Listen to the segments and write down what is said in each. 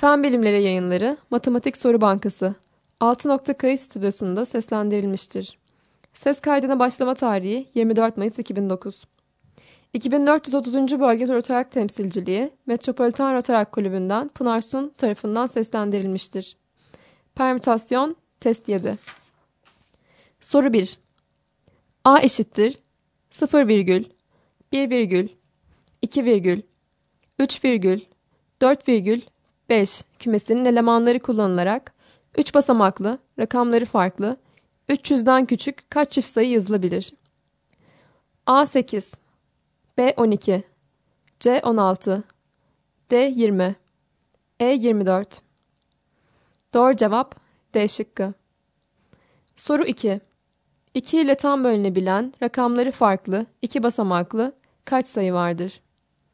Fen Bilimleri Yayınları Matematik Soru Bankası 6 Kayıt Stüdyosu'nda seslendirilmiştir. Ses kaydına başlama tarihi 24 Mayıs 2009. 2430. Bölge Rotarak Temsilciliği Metropolitan Rotarak Kulübü'nden Pınar Sun tarafından seslendirilmiştir. Permütasyon Test 7. Soru 1. A eşittir 0, 1, 2, 3, 4, 5 kümesinin elemanları kullanılarak 3 basamaklı, rakamları farklı, 300'den küçük kaç çift sayı yazılabilir? A 8, B 12, C 16, D 20, E 24. Doğru cevap D şıkkı. Soru 2. 2 ile tam bölünebilen, rakamları farklı, 2 basamaklı kaç sayı vardır?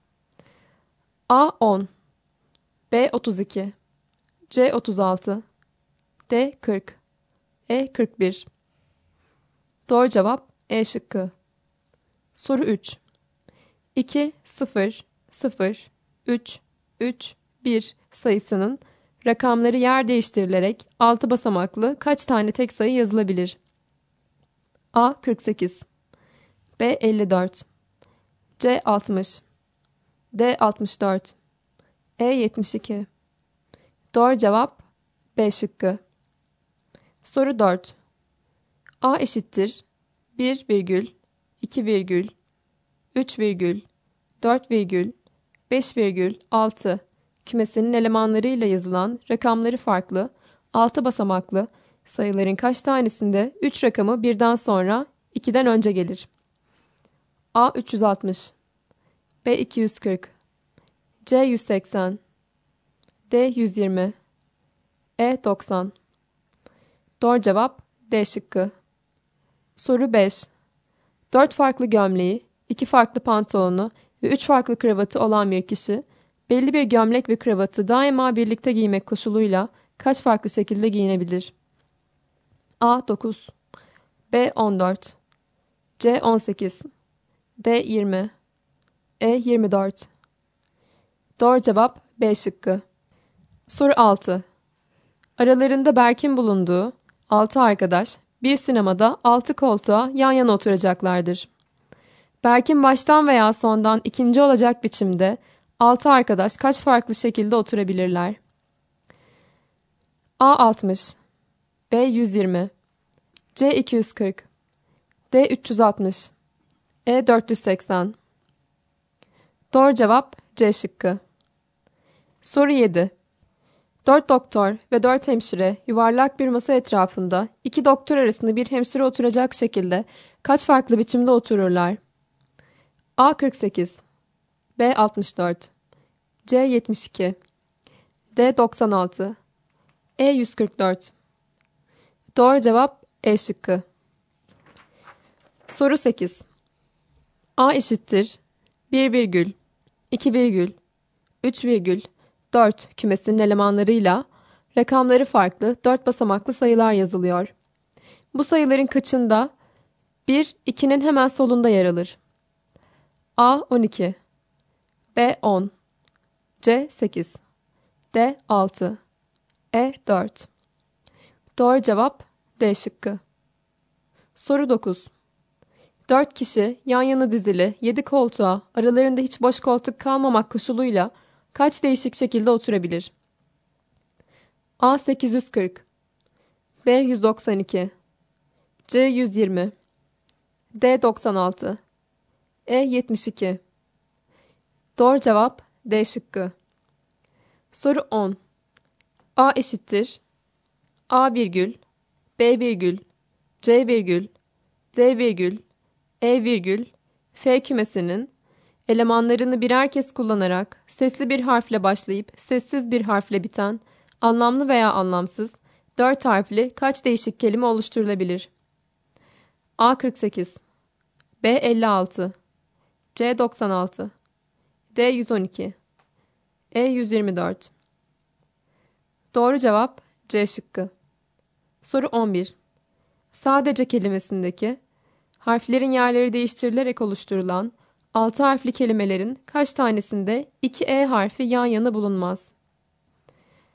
A 10, B 32, C 36, D 40, E 41. Doğru cevap E şıkkı. Soru 3. 2, 0, 0, 3, 3, 1 sayısının rakamları yer değiştirilerek 6 basamaklı kaç tane tek sayı yazılabilir? A 48, B 54, C 60, D 64, E 72. Doğru cevap B şıkkı. Soru 4. A eşittir 1, 2, 3, 4, 5, 6 kümesinin elemanlarıyla yazılan rakamları farklı 6 basamaklı sayıların kaç tanesinde 3 rakamı birden sonra 2'den önce gelir? A 360, B 240, C 180, D 120, E 90. Doğru cevap D şıkkı. Soru 5. 4 farklı gömleği, 2 farklı pantolonu ve 3 farklı kravatı olan bir kişi, belli bir gömlek ve kravatı daima birlikte giymek koşuluyla kaç farklı şekilde giyinebilir? A 9, B 14, C 18, D 20, E 24. Doğru cevap B şıkkı. Soru 6. Aralarında Berk'in bulunduğu 6 arkadaş bir sinemada 6 koltuğa yan yana oturacaklardır. Berk'in baştan veya sondan ikinci olacak biçimde 6 arkadaş kaç farklı şekilde oturabilirler? A 60, B 120, C 240, D 360, E 480. Doğru cevap C şıkkı. Soru 7. 4 doktor ve 4 hemşire yuvarlak bir masa etrafında 2 doktor arasında bir hemşire oturacak şekilde kaç farklı biçimde otururlar? A 48, B 64, C 72, D 96, E 144. Doğru cevap E şıkkı. Soru 8. A eşittir 1, 2, 3, 4 kümesinin elemanlarıyla rakamları farklı 4 basamaklı sayılar yazılıyor. Bu sayıların kaçında 1, 2'nin hemen solunda yer alır? A 12, B 10, C 8, D 6, E 4. Doğru cevap D şıkkı. Soru 9. 4 kişi yan yana dizili 7 koltuğa aralarında hiç boş koltuk kalmamak koşuluyla kaç değişik şekilde oturabilir? A 840, B 192, C 120, D 96, E 72. Doğru cevap D şıkkı. Soru 10. A eşittir A virgül, B virgül, C virgül, D virgül, E virgül, F kümesinin elemanlarını birer kez kullanarak sesli bir harfle başlayıp sessiz bir harfle biten, anlamlı veya anlamsız, 4 harfli kaç değişik kelime oluşturulabilir? A 48, B 56, C 96, D 112, E 124. Doğru cevap C şıkkı. Soru 11. Sadece kelimesindeki harflerin yerleri değiştirilerek oluşturulan 6 harfli kelimelerin kaç tanesinde 2 E harfi yan yana bulunmaz?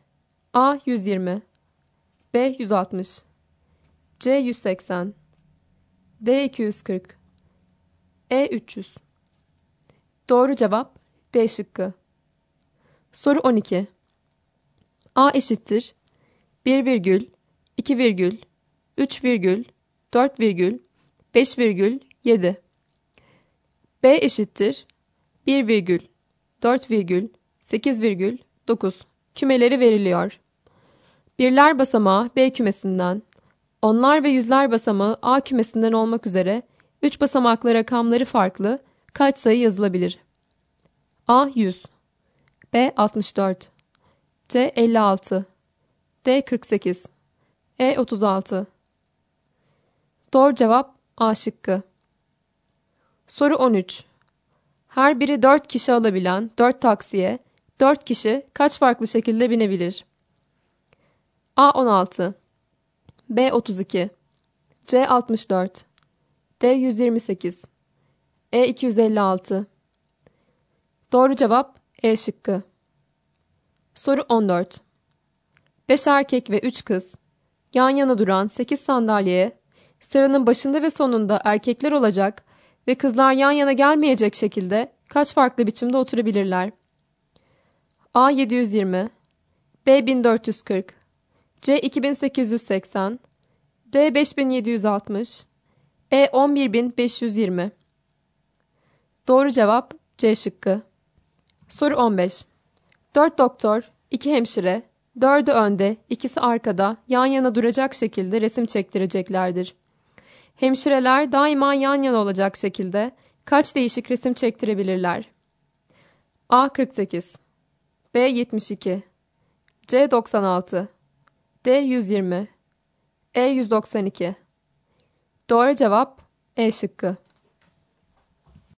A 120, B 160, C 180, D 240, E 300. Doğru cevap D şıkkı. Soru 12. A eşittir 1 virgül, 2 virgül, 3 virgül, 4 virgül, 5 virgül, 7. B eşittir 1 virgül, 4 virgül, 8 virgül, 9. Kümeleri veriliyor. Birler basamağı B kümesinden, onlar ve yüzler basamağı A kümesinden olmak üzere 3 basamaklı rakamları farklı kaç sayı yazılabilir? A 100, B 64, C 56, D 48, E 36. Doğru cevap A şıkkı. Soru 13. Her biri 4 kişi alabilen 4 taksiye 4 kişi kaç farklı şekilde binebilir? A 16, B 32, C 64, D 128, E 256. Doğru cevap E şıkkı. Soru 14. 5 erkek ve 3 kız yan yana duran 8 sandalyeye sıranın başında ve sonunda erkekler olacak ve kızlar yan yana gelmeyecek şekilde kaç farklı biçimde oturabilirler? A 720, B 1440, C 2880, D 5760, E 11520. Doğru cevap C şıkkı. Soru 15. 4 doktor, 2 hemşire, 4'ü önde, ikisi arkada yan yana duracak şekilde resim çektireceklerdir. Hemşireler daima yan yana olacak şekilde kaç değişik resim çektirebilirler? A 48, B 72, C 96, D 120, E 192. Doğru cevap E şıkkı.